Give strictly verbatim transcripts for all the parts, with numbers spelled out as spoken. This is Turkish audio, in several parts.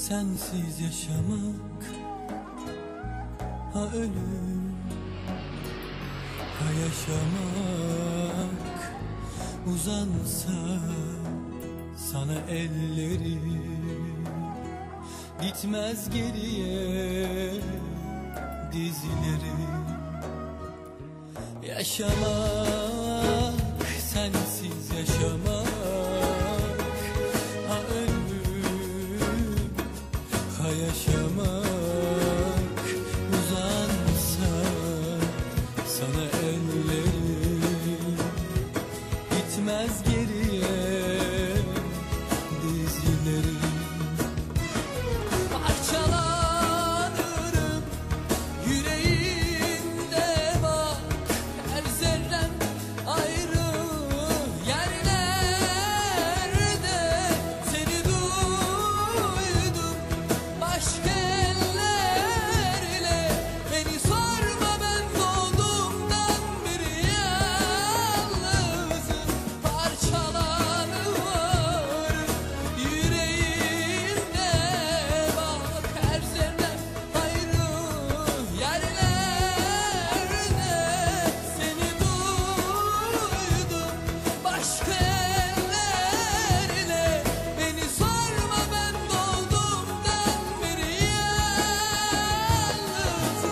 sensiz yaşamak, ha ölüm, ha yaşamak. Uzansa sana elleri, gitmez geriye dizleri. Yaşamak, sensiz yaşamak, ha ölüm, ha yaşamak. Uzansa sana elleri, gitmez geriye dizleri. Parçalanırım yüreğinde, bak her zerrem ayrı yerlerde. Seni duydum başka ellerle, beni sorma ben doğduğumdan beri yalnızım. Parçalanırım yüreğimde, bak her zerrem ayrı yerlerde. Seni duydum başka ellerle, beni sorma ben doğduğumdan beri yalnızım.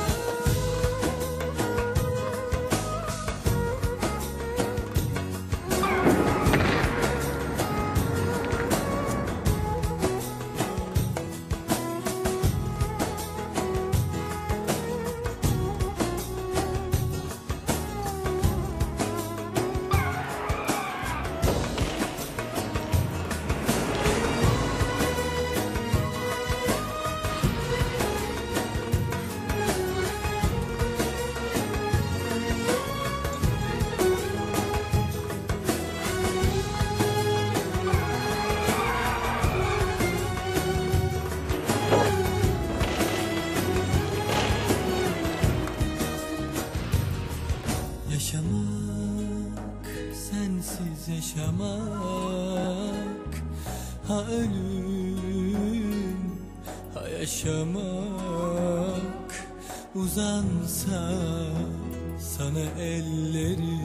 Yaşamak, sensiz yaşamak, ha ölüm, ha yaşamak. Uzansa sana elleri,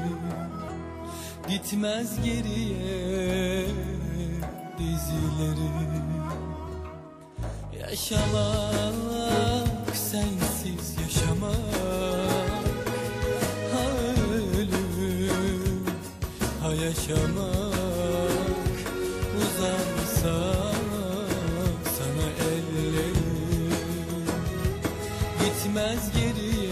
gitmez geriye dizleri. Yaşamak, sensiz yaşamak, ha ölüm, ha yaşamak. Uzansa sana ellerim, gitmez geriye